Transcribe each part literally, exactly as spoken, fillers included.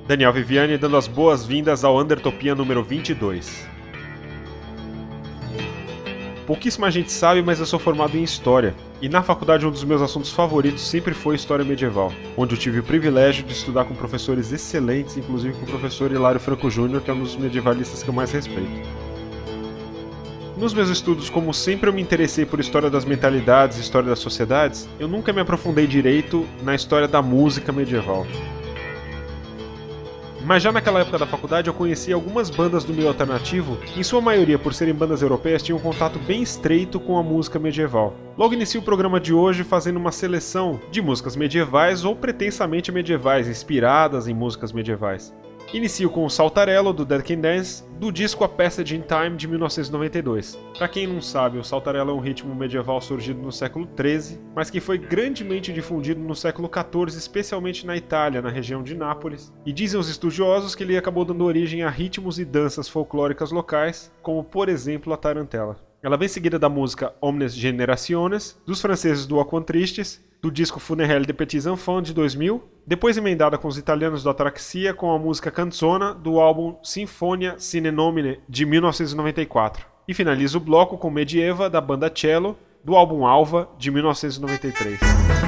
Daniel Viviani dando as boas-vindas ao Undertopia número vinte e dois. Pouquíssima gente sabe, mas eu sou formado em História, e na faculdade um dos meus assuntos favoritos sempre foi História Medieval, onde eu tive o privilégio de estudar com professores excelentes, inclusive com o professor Hilário Franco Júnior, que é um dos medievalistas que eu mais respeito. Nos meus estudos, como sempre eu me interessei por história das mentalidades e história das sociedades, eu nunca me aprofundei direito na história da música medieval. Mas já naquela época da faculdade eu conheci algumas bandas do meio alternativo, e em sua maioria, por serem bandas europeias, tinham um contato bem estreito com a música medieval. Logo inicio o programa de hoje fazendo uma seleção de músicas medievais ou pretensamente medievais, inspiradas em músicas medievais. Inicio com o Saltarello, do Dead Can Dance, do disco A Passage in Time, de mil novecentos e noventa e dois. Pra quem não sabe, o Saltarello é um ritmo medieval surgido no século treze, mas que foi grandemente difundido no século quatorze, especialmente na Itália, na região de Nápoles, e dizem os estudiosos que ele acabou dando origem a ritmos e danças folclóricas locais, como por exemplo a tarantela. Ela vem seguida da música Omnes Generationes, dos franceses do Aquam Tristes, do disco Funérailles de Petits Enfants de dois mil, depois emendada com os italianos do Ataraxia com a música Canzona do álbum Sinfonia Sine Nomine de mil novecentos e noventa e quatro. E finaliza o bloco com Medieva da banda Cello do álbum Alva de mil novecentos e noventa e três.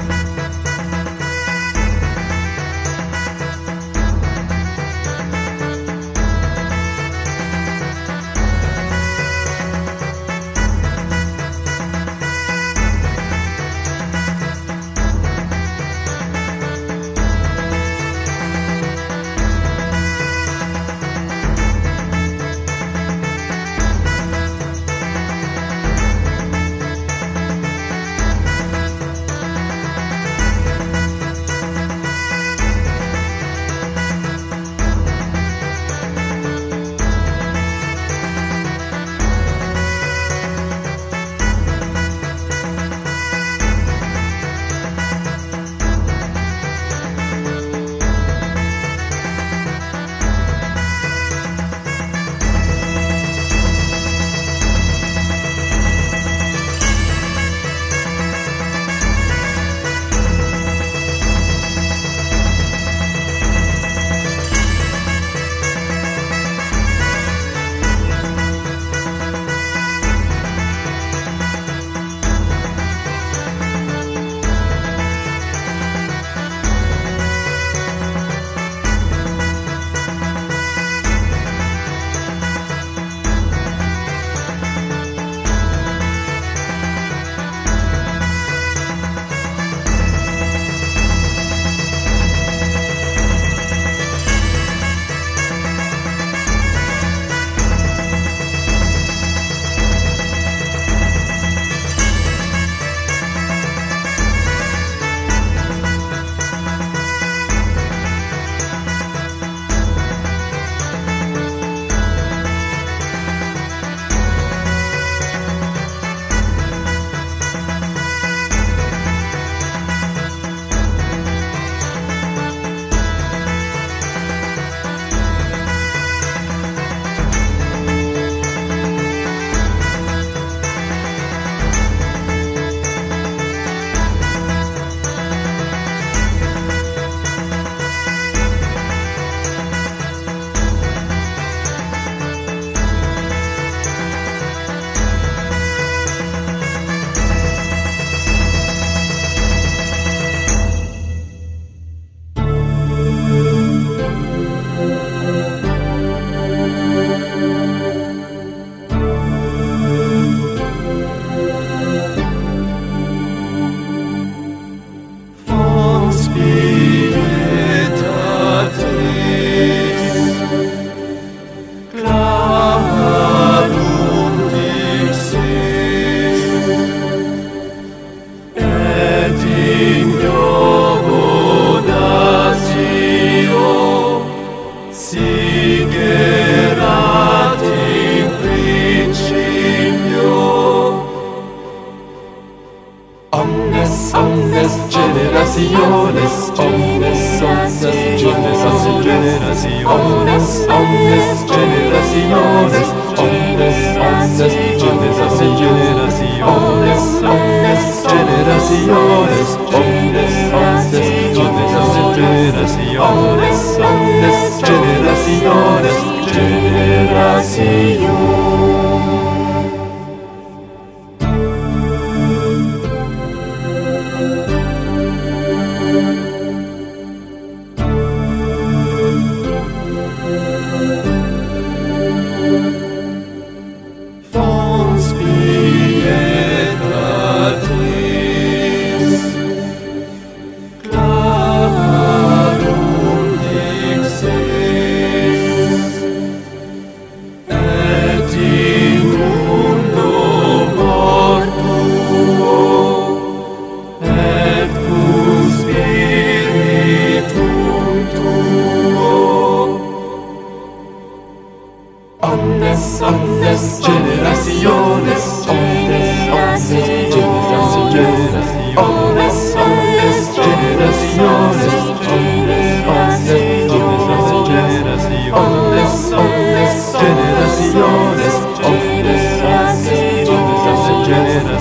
generaciones, omnes, omnes, generaciones, omnes, omnes, generaciones, omnes, omnes, generaciones, omnes, omnes, generaciones, omnes, omnes, generaciones, omnes, omnes,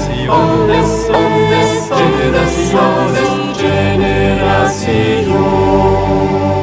generaciones, generaciones, generación.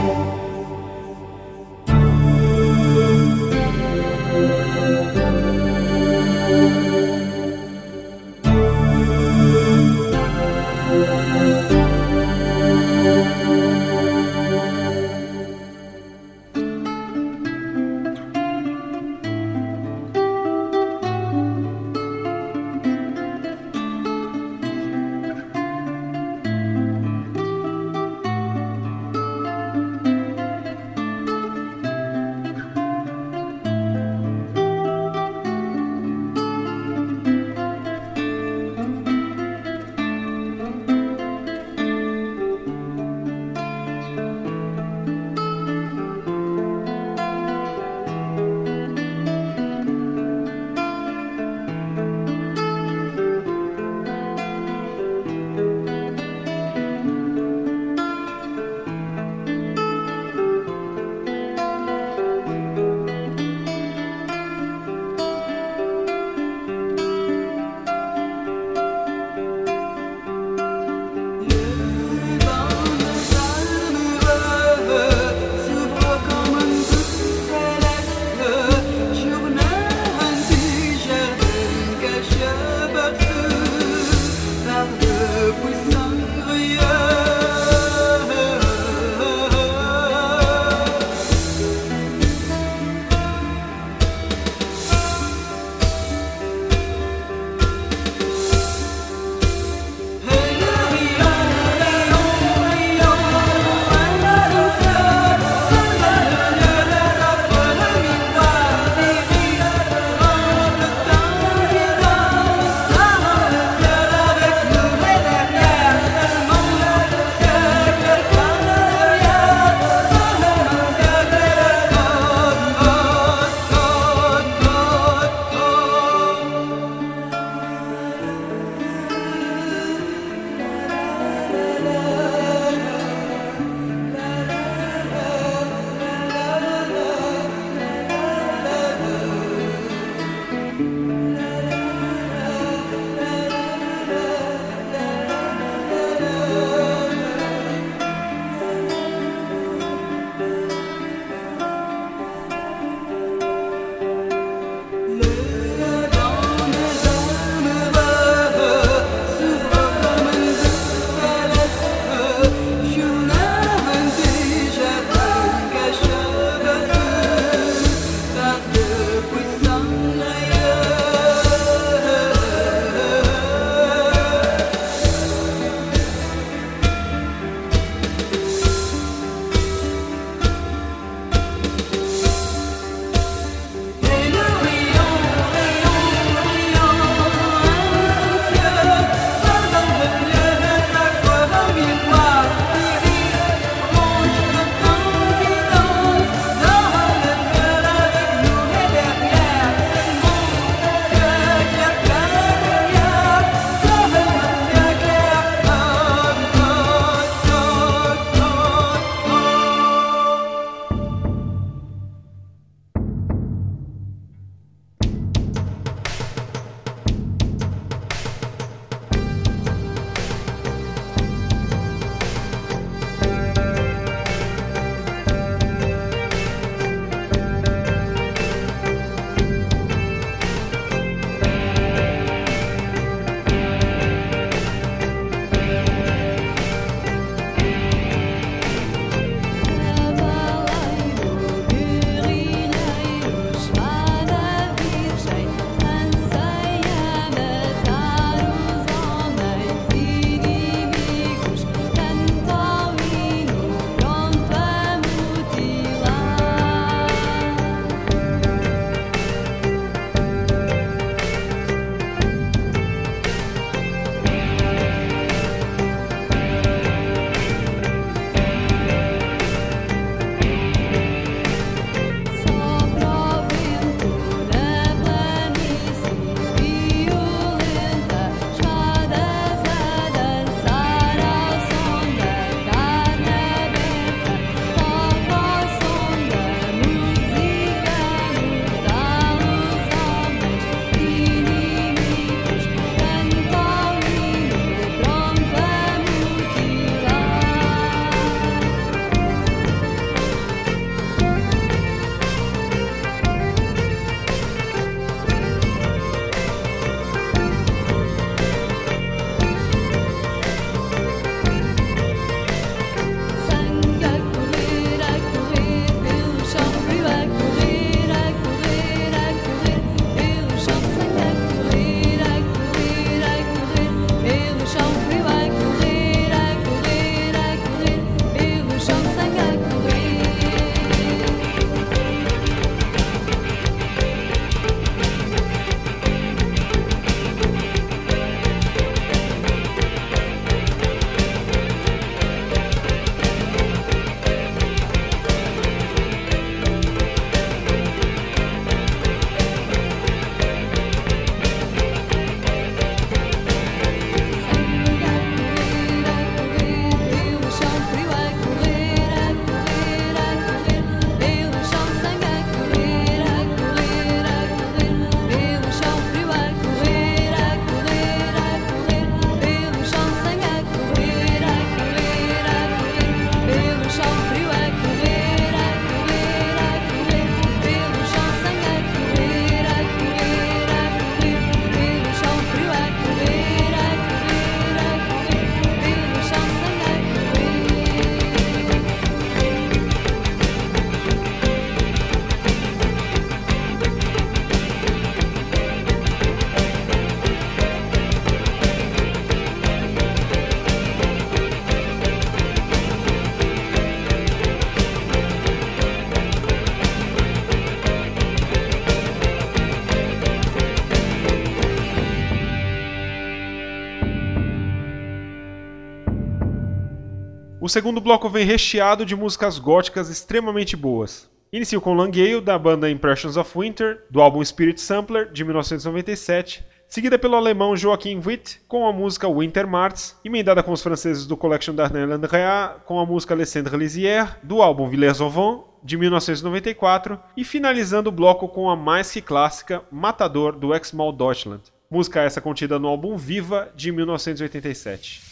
O segundo bloco vem recheado de músicas góticas extremamente boas. Inicio com Langale, da banda Impressions of Winter, do álbum Spirit Sampler, de mil novecentos e noventa e sete, seguida pelo alemão Joachim Witt, com a música Wintermarz, emendada com os franceses do Collection d'Arnel Andrea, com a música Alessandre Lisière, do álbum Villers au Vent, de mil novecentos e noventa e quatro, e finalizando o bloco com a mais que clássica Matador, do Ex-Mall Deutschland. Música essa contida no álbum Viva, de mil novecentos e oitenta e sete.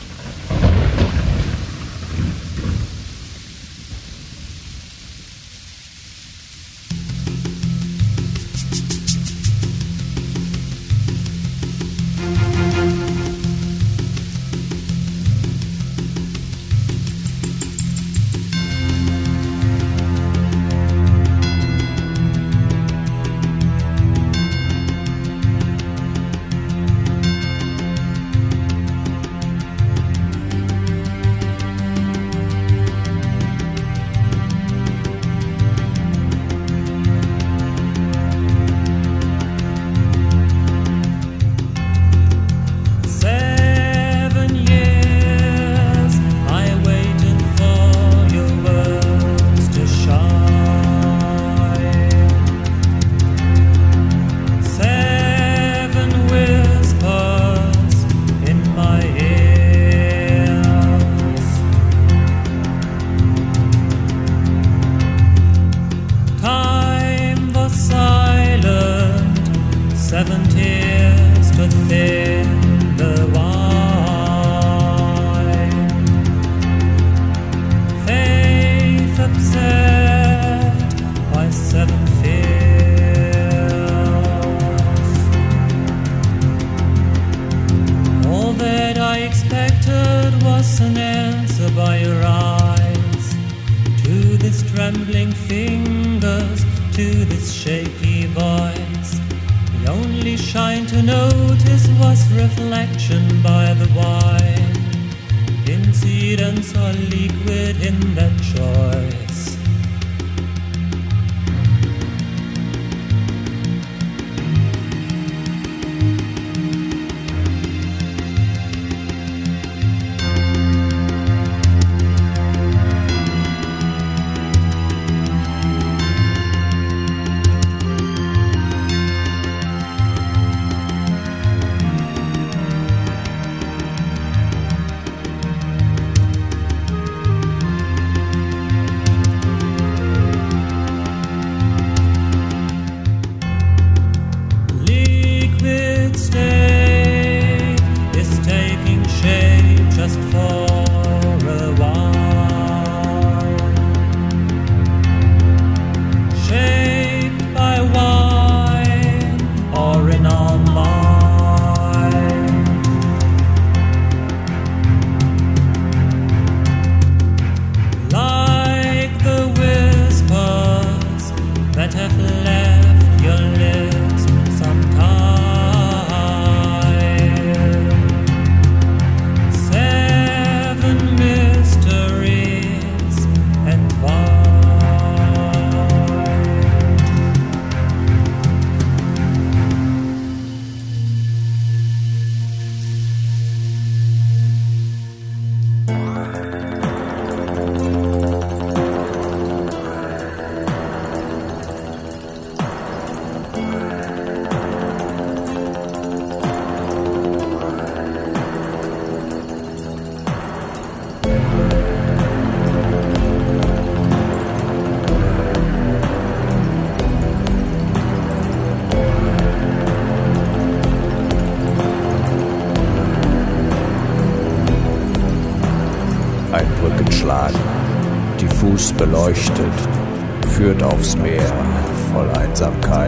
Diffus beleuchtet, führt aufs Meer voll Einsamkeit.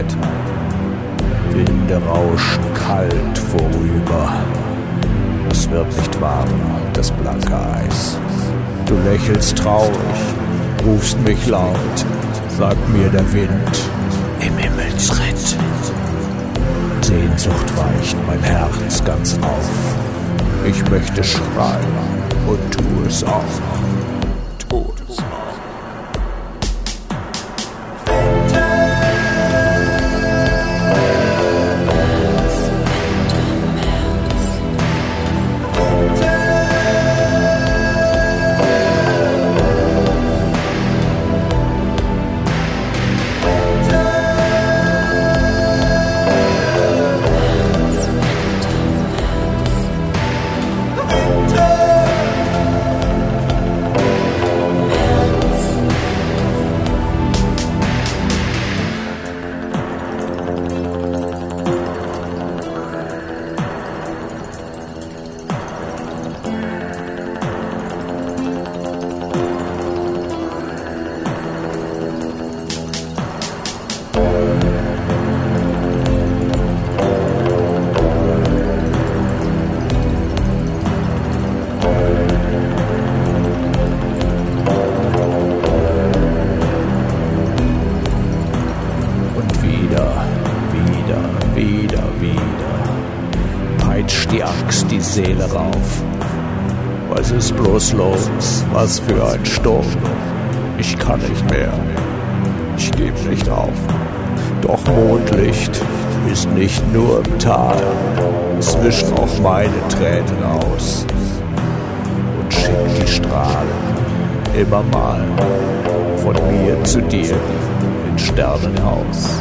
Winde rauschen kalt vorüber. Es wird nicht warm, das blanke Eis. Du lächelst traurig, rufst mich laut, sagt mir der Wind im Himmelsritt. Sehnsucht weicht mein Herz ganz auf. Ich möchte schreien und tu es auch. Tu es auch. Winter, wächst die Seele rauf. Was ist bloß los? Was für ein Sturm? Ich kann nicht mehr. Ich geb nicht auf. Doch Mondlicht ist nicht nur im Tal. Es wischt auch meine Tränen aus und schickt die Strahlen immer mal von mir zu dir ins Sternenhaus.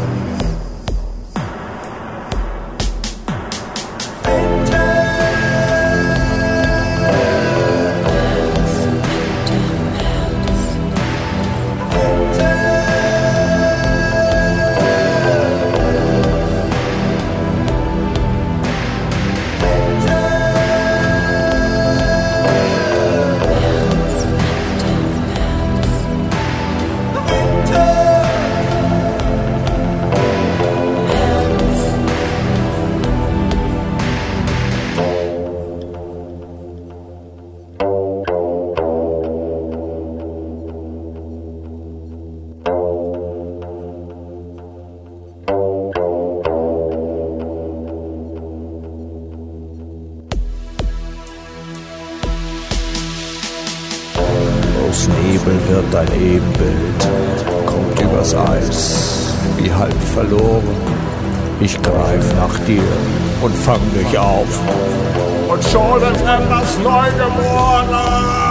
Aus Nebel wird dein Ebenbild, kommt übers Eis, wie halb verloren. Ich greif nach dir und fang dich auf. Und schon ist etwas neu geboren.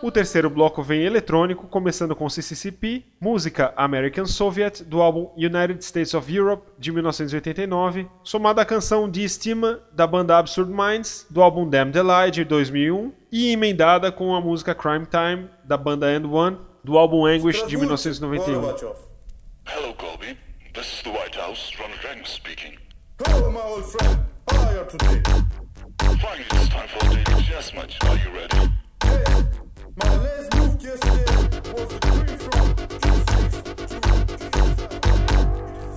O terceiro bloco vem eletrônico, começando com C C C P, música American Soviet, do álbum United States of Europe, de mil novecentos e oitenta e nove, somada à canção Die Stimme, da banda Absurd Minds, do álbum Damn the Lie, de dois mil e um, e emendada com a música Crime Time, da banda And One, do álbum Anguish, de mil novecentos e noventa e um. Hello, Colby. This is the White House. Ronald Reagan speaking. Hello, my old friend. How are you today? Finally, it's time for a daily chess match. Are you ready? Yes. My last move yesterday was a queen from G six to G seven.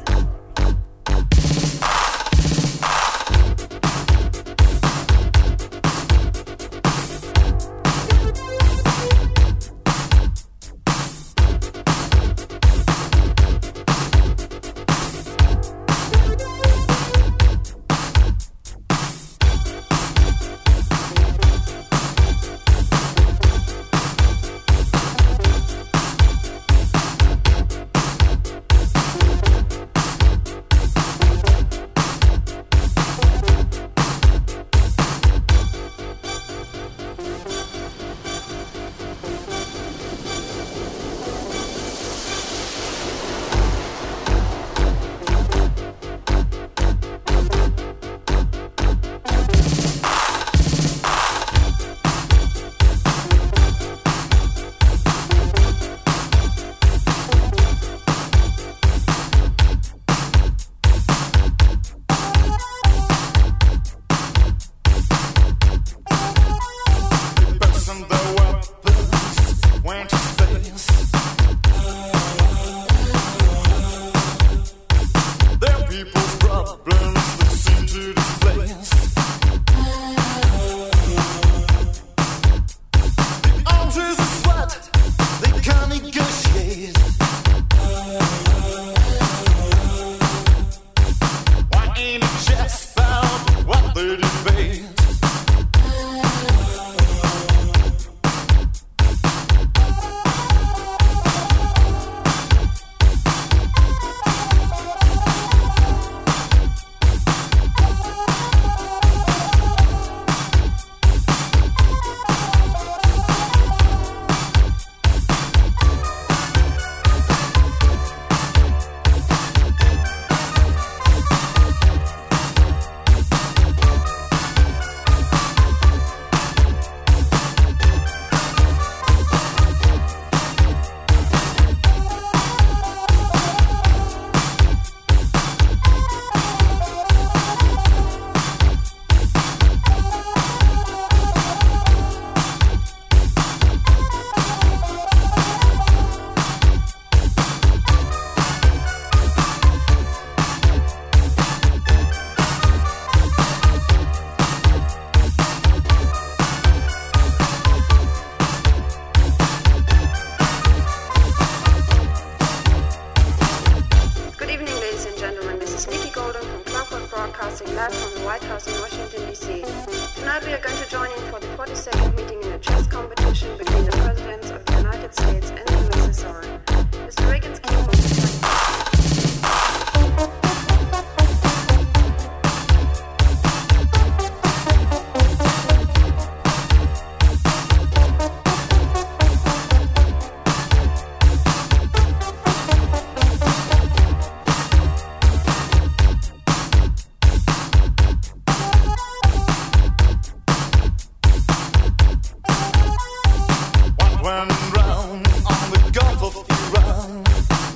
broadcasting live from the White House in Washington, D C Tonight we are going to join in for the forty-second meeting in a chess competition between the presidents of the United States and the U S S R. Mister Reagan's keyboard is Went round on the Gulf of Iran.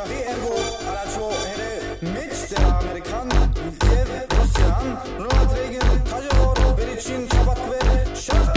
Javi ergo aracho here mitch der Amerikan Kiev Russian Ronald Reagan Tajor Berichin Kabatkve Shaf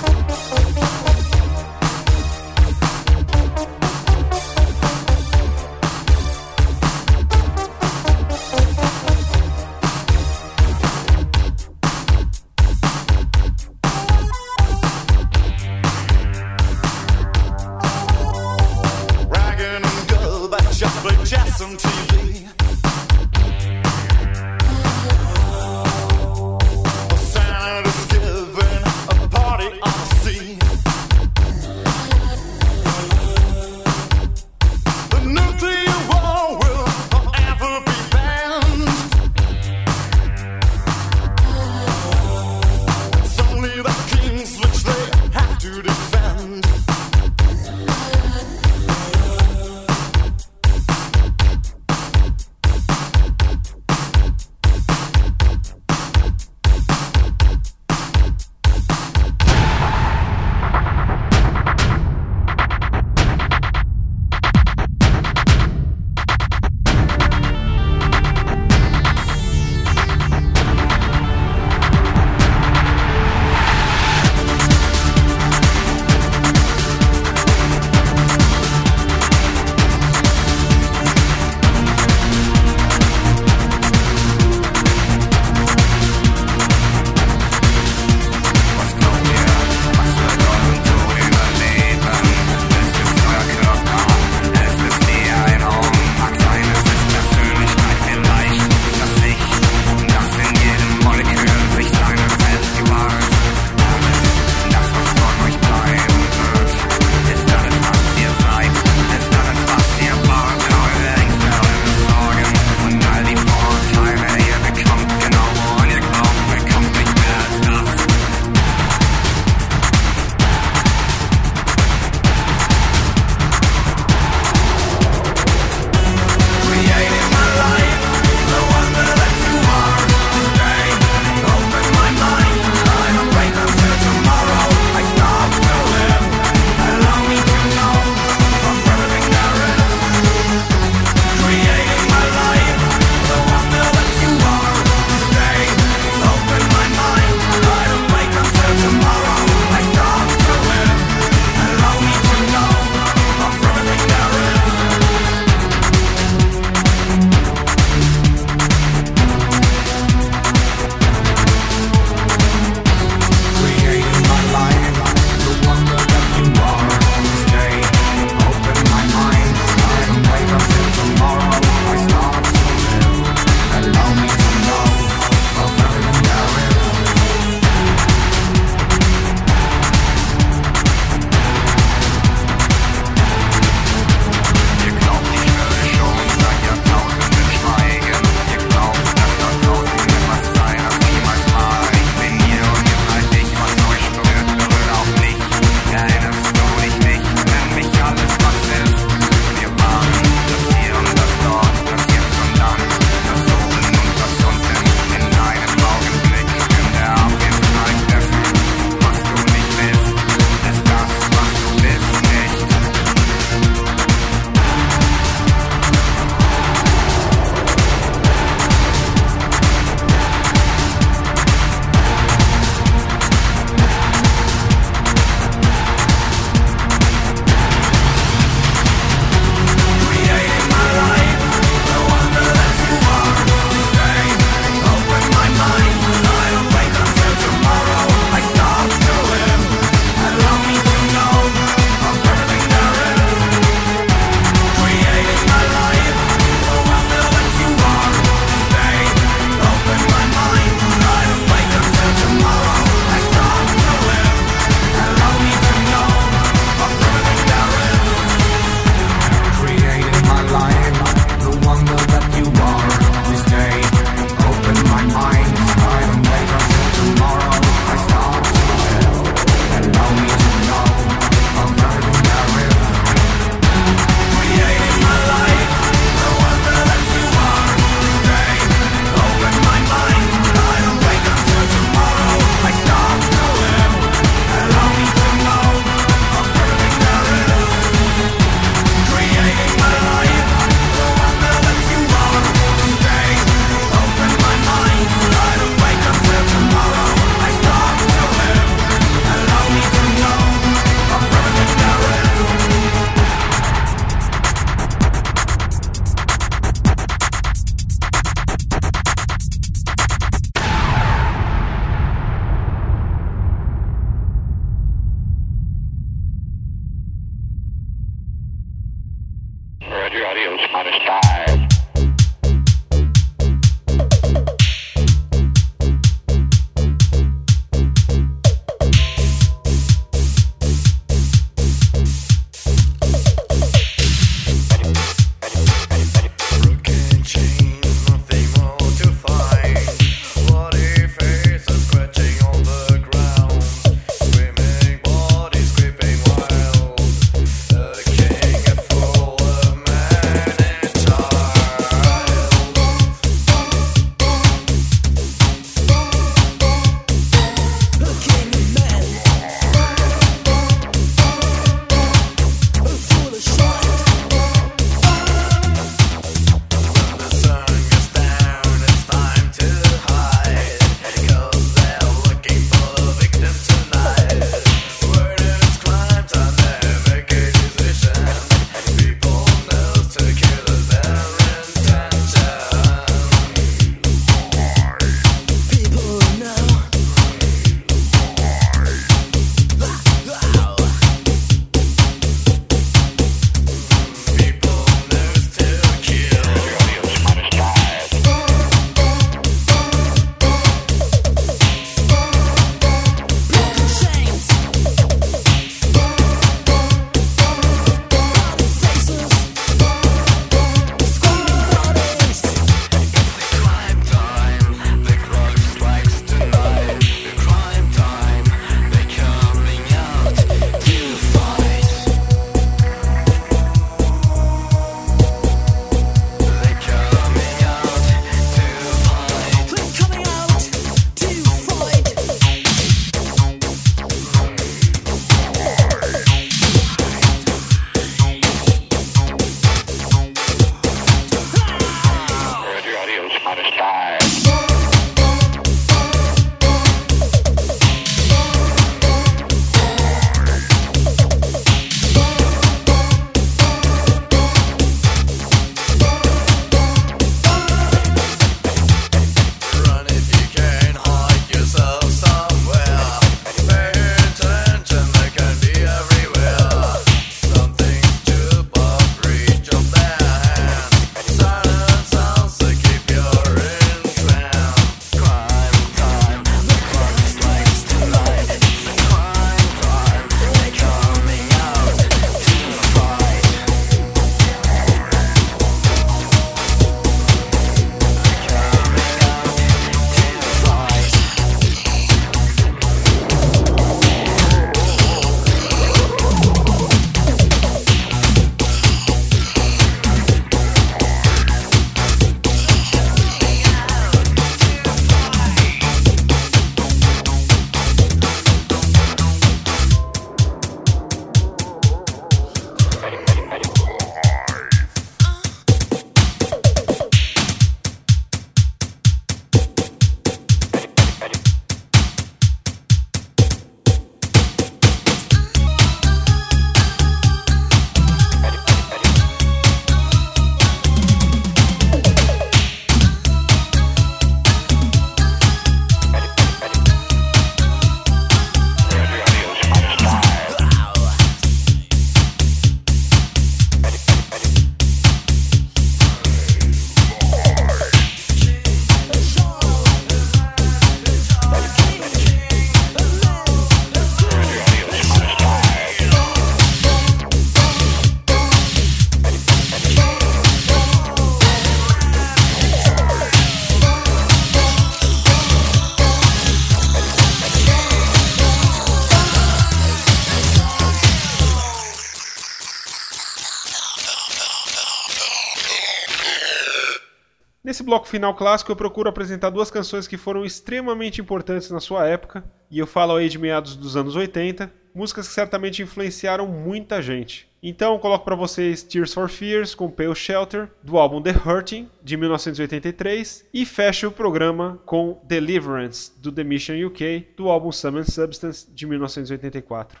Nesse bloco final clássico eu procuro apresentar duas canções que foram extremamente importantes na sua época, e eu falo aí de meados dos anos oitenta, músicas que certamente influenciaram muita gente. Então eu coloco para vocês Tears for Fears com Pale Shelter, do álbum The Hurting, de mil novecentos e oitenta e três, e fecho o programa com Deliverance, do The Mission U K, do álbum Sum and Substance, de mil novecentos e oitenta e quatro.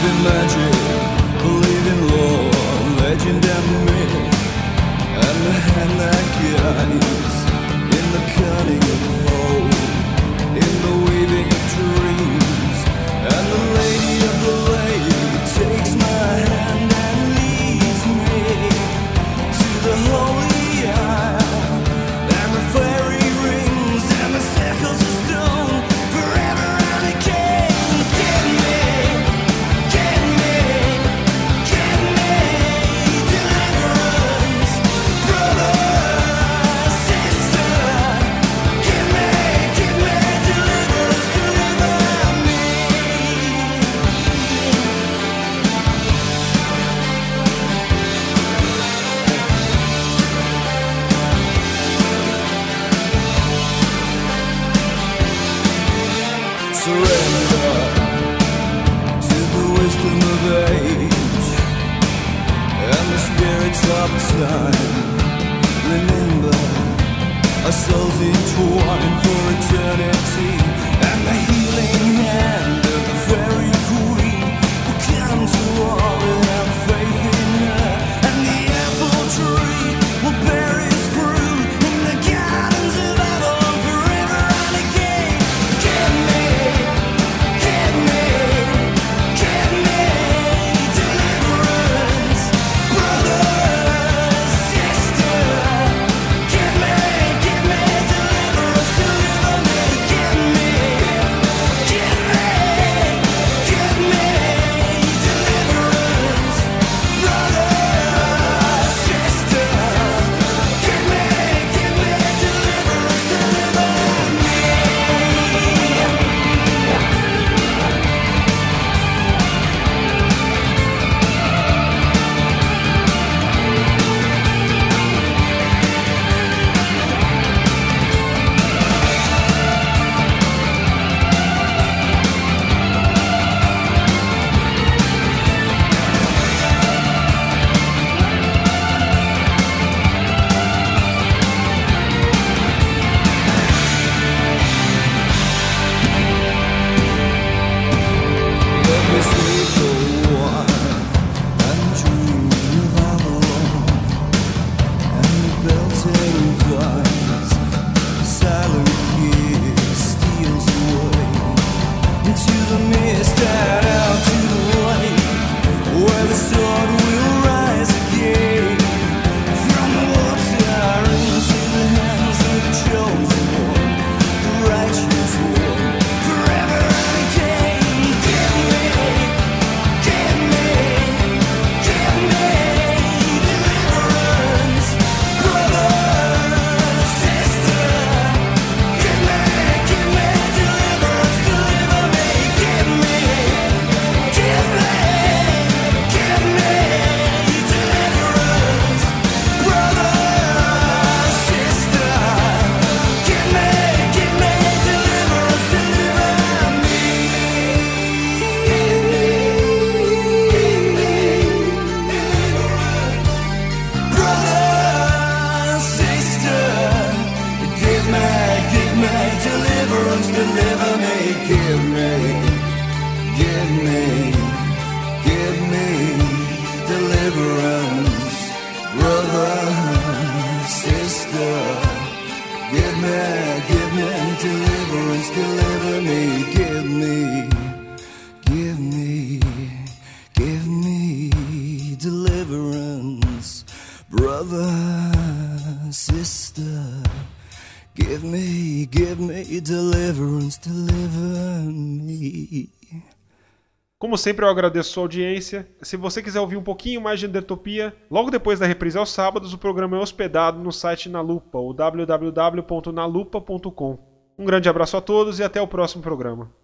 believe in magic, believe in lore, legend and myth, and the hand that guides, in the cunning of hope, in the weaving of dreams, and the lady of the lake takes my hand and leads me to the holy isle, and the fairy rings and the circles of stone, forever and again. Get me, get me, get me, deliverance, brother, sister. Give me, give me deliverance, deliver me. Surrender to the wisdom of age and the spirits of time. Remember, our souls entwined for eternity, and the healing hand of the fairy queen will come to all who have faith in her, and the apple tree will bear its fruit in the gardens of Avalon forever and again. Give me, give me, give me deliverance, brother, sister. Give me, give me deliverance, deliver me. Give me, give me, give me deliverance, brother, sister. Give me, give me deliverance, deliver me. Let me sleep a while and dream of Avalon and the belted vines. The silent kiss steals away into the mist and out to the lake, where the sword will rise again from the water into the hands of the chosen one, the righteous one, forever and again. Give me, give me, give me deliverance, brother, sister. Give me, give me deliverance, deliver me. Give me, give me, give me deliverance, brother, sister. Give me, give me deliverance, deliver me. Give me, give me deliverance, brother, sister. Give me, give me deliverance, deliver me. Give me, give me, give me deliverance, brother, sister. Give me, give me deliverance, deliver me. Give me, give me, give me deliverance, brother, sister. Give me, give me deliverance, deliver me. Como sempre, eu agradeço sua audiência. Se você quiser ouvir um pouquinho mais de Nerdtopia, logo depois da reprise aos sábados, o programa é hospedado no site Na Lupa, o w w w ponto na lupa ponto com. Um grande abraço a todos e até o próximo programa.